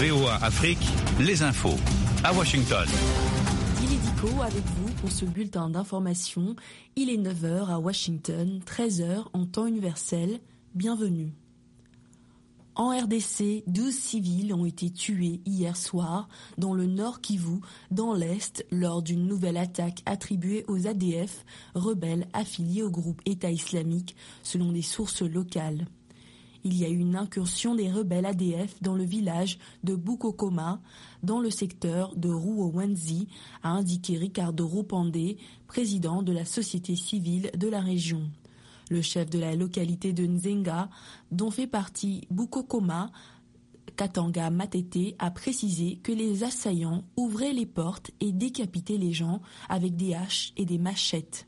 VOA Afrique, les infos à Washington. Dili Diko avec vous pour ce bulletin d'information. Il est 9h à Washington, 13h en temps universel. Bienvenue. En RDC, 12 civils ont été tués hier soir dans le Nord Kivu, dans l'Est, lors d'une nouvelle attaque attribuée aux ADF, rebelles affiliés au groupe État islamique, selon des sources locales. Il y a eu une incursion des rebelles ADF dans le village de Bukokoma, dans le secteur de Ruo-Wenzi, a indiqué Ricardo Rupande, président de la société civile de la région. Le chef de la localité de Nzenga, dont fait partie Bukokoma, Katanga Matete, a précisé que les assaillants ouvraient les portes et décapitaient les gens avec des haches et des machettes.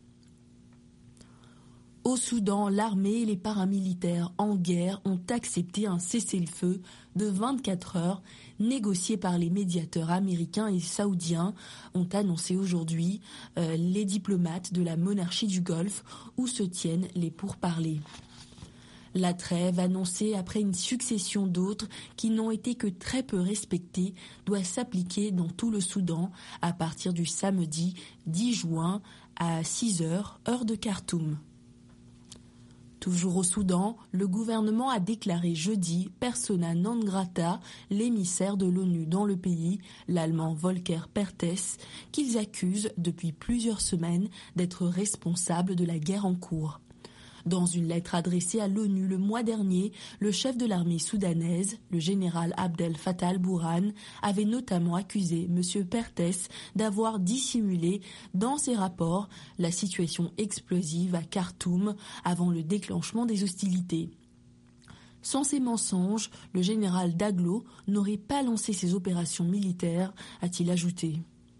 Au Soudan, l'armée et les paramilitaires en guerre ont accepté un cessez-le-feu de 24 heures négocié par les médiateurs américains et saoudiens, ont annoncé aujourd'hui les diplomates de la monarchie du Golfe où se tiennent les pourparlers. La trêve, annoncée après une succession d'autres qui n'ont été que très peu respectées, doit s'appliquer dans tout le Soudan à partir du samedi 10 juin à 6 heures, heure de Khartoum. Toujours au Soudan, le gouvernement a déclaré jeudi persona non grata l'émissaire de l'ONU dans le pays, l'Allemand Volker Perthes, qu'ils accusent depuis plusieurs semaines d'être responsable de la guerre en cours. Dans une lettre adressée à l'ONU le mois dernier, le chef de l'armée soudanaise, le général Abdel Fattah al-Burhan, avait notamment accusé M. Perthes d'avoir dissimulé dans ses rapports la situation explosive à Khartoum avant le déclenchement des hostilités. Sans ces mensonges, le général Daglo n'aurait pas lancé ses opérations militaires, a-t-il ajouté.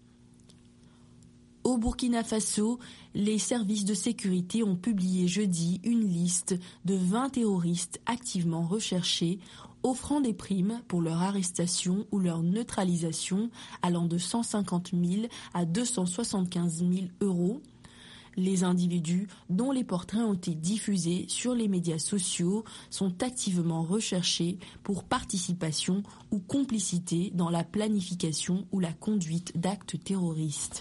Au Burkina Faso, les services de sécurité ont publié jeudi une liste de 20 terroristes activement recherchés, offrant des primes pour leur arrestation ou leur neutralisation allant de 150 000 à 275 000 euros. Les individus dont les portraits ont été diffusés sur les médias sociaux sont activement recherchés pour participation ou complicité dans la planification ou la conduite d'actes terroristes.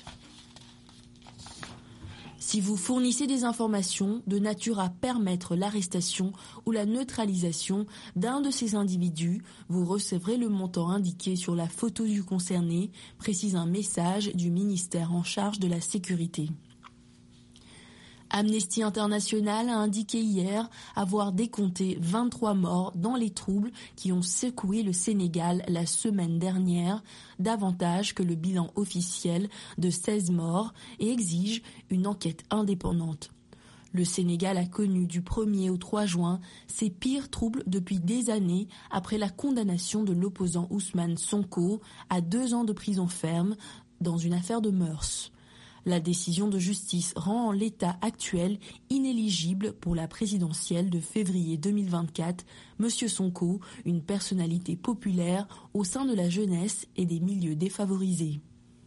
Si vous fournissez des informations de nature à permettre l'arrestation ou la neutralisation d'un de ces individus, vous recevrez le montant indiqué sur la photo du concerné, précise un message du ministère en charge de la sécurité. Amnesty International a indiqué hier avoir décompté 23 morts dans les troubles qui ont secoué le Sénégal la semaine dernière, davantage que le bilan officiel de 16 morts, et exige une enquête indépendante. Le Sénégal a connu du 1er au 3 juin ses pires troubles depuis des années après la condamnation de l'opposant Ousmane Sonko à 2 ans de prison ferme dans une affaire de mœurs. La décision de justice rend l'état actuel inéligible pour la présidentielle de février 2024 M. Sonko, une personnalité populaire au sein de la jeunesse et des milieux défavorisés.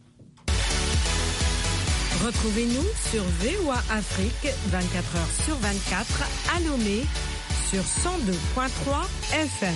Retrouvez-nous sur VOA Afrique 24h sur 24 à Lomé sur 102.3 FM.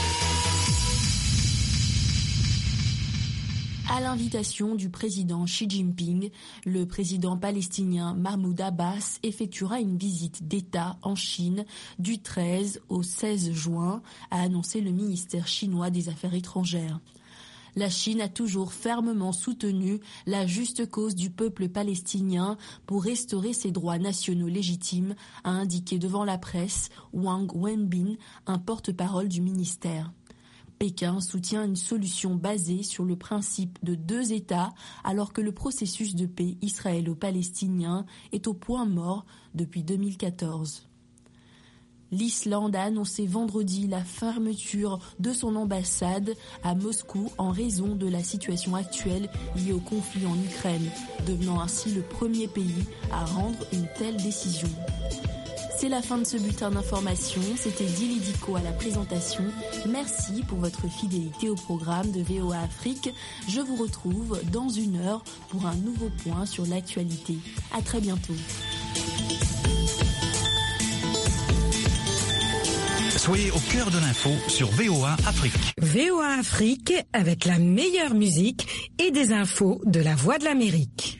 À l'invitation du président Xi Jinping, le président palestinien Mahmoud Abbas effectuera une visite d'État en Chine du 13 au 16 juin, a annoncé le ministère chinois des Affaires étrangères. La Chine a toujours fermement soutenu la juste cause du peuple palestinien pour restaurer ses droits nationaux légitimes, a indiqué devant la presse Wang Wenbin, un porte-parole du ministère. Pékin soutient une solution basée sur le principe de 2 États alors que le processus de paix israélo-palestinien est au point mort depuis 2014. L'Islande a annoncé vendredi la fermeture de son ambassade à Moscou en raison de la situation actuelle liée au conflit en Ukraine, devenant ainsi le premier pays à rendre une telle décision. C'est la fin de ce bulletin d'information. C'était Dili Diko à la présentation. Merci pour votre fidélité au programme de VOA Afrique. Je vous retrouve dans 1 heure pour un nouveau point sur l'actualité. À très bientôt. Soyez au cœur de l'info sur VOA Afrique. VOA Afrique avec la meilleure musique et des infos de la Voix de l'Amérique.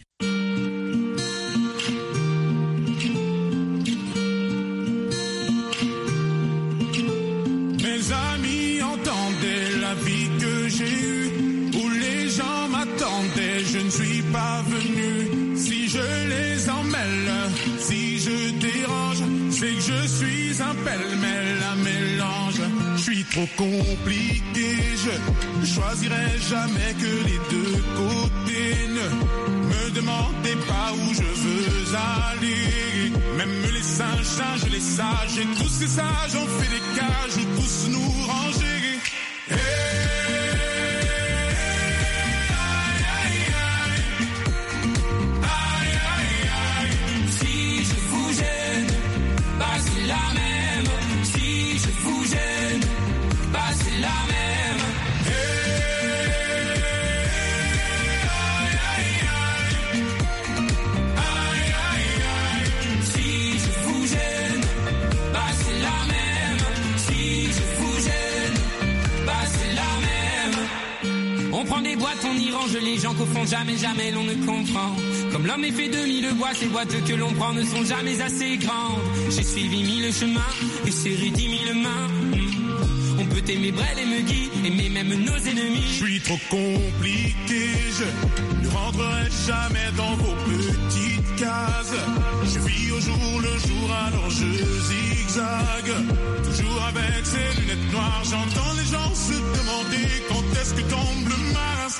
Mes amis entendaient la vie que j'ai eue, où les gens m'attendaient, je ne suis pas venu. Si je les emmêle, si je dérange, c'est que je suis un pêle-mêle, un mélange. Je suis trop compliqué, je choisirai jamais que les deux côtés. Ne me demandez pas où je veux aller. Même les singes, les sages, et tous ces sages ont fait des cages où tous nous ranger. On y range les gens qu'au fond jamais l'on ne comprend. Comme l'homme est fait de mille bois, ces boîtes que l'on prend ne sont jamais assez grandes. J'ai suivi mille chemins et serré 10 000 mains. On peut aimer Brel et Megui, aimer même nos ennemis. Je suis trop compliqué, je ne rentrerai jamais dans vos petites cases. Je vis au jour le jour, alors je zigzague. Toujours avec ces lunettes noires, j'entends les gens se demander quand est-ce que tombe le masque.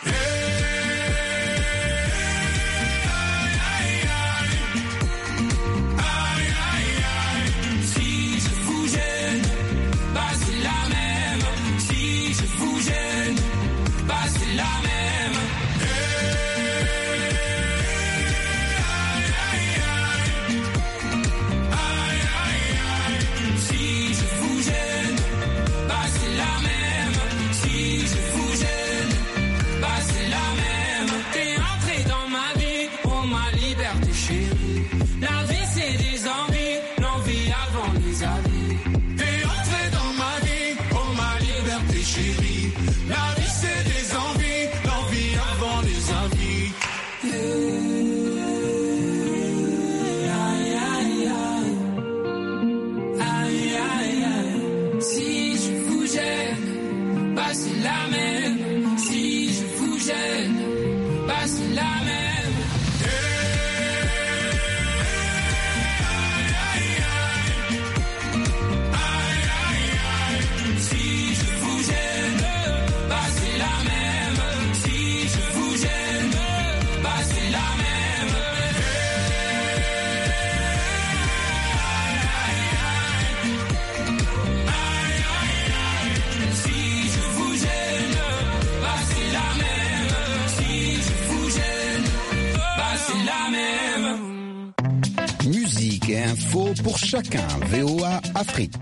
Info pour chacun, VOA Afrique.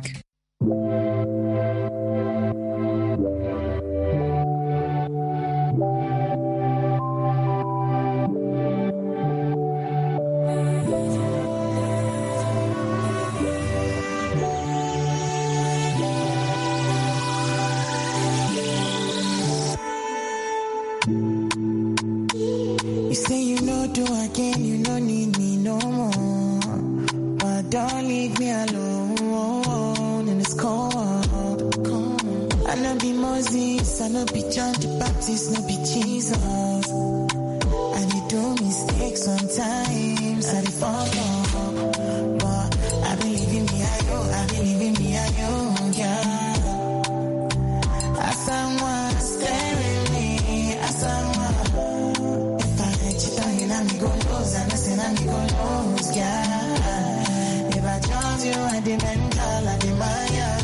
You say you know do again, you don't need me no more. Don't leave me alone in this cold. I know be Moses, I know be John the Baptist, no be Jesus. I dey do mistakes sometimes, I dey fall off. But I believe in me, I believe in me, yeah. As someone staring me, as someone. If I cheat on you, I'm go lose, and I say I'm go lose, yeah. You are the mental, à des Maya.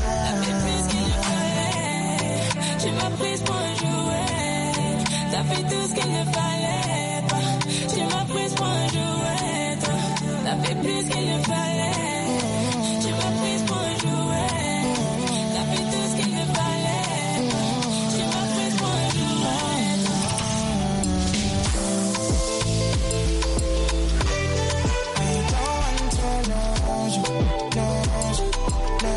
Tu m'as prise pour un jouet. T'as fait tout ce qu'il ne fallait pas. Tu m'as prise pour un jouet. T'as fait plus qu'il ne fallait.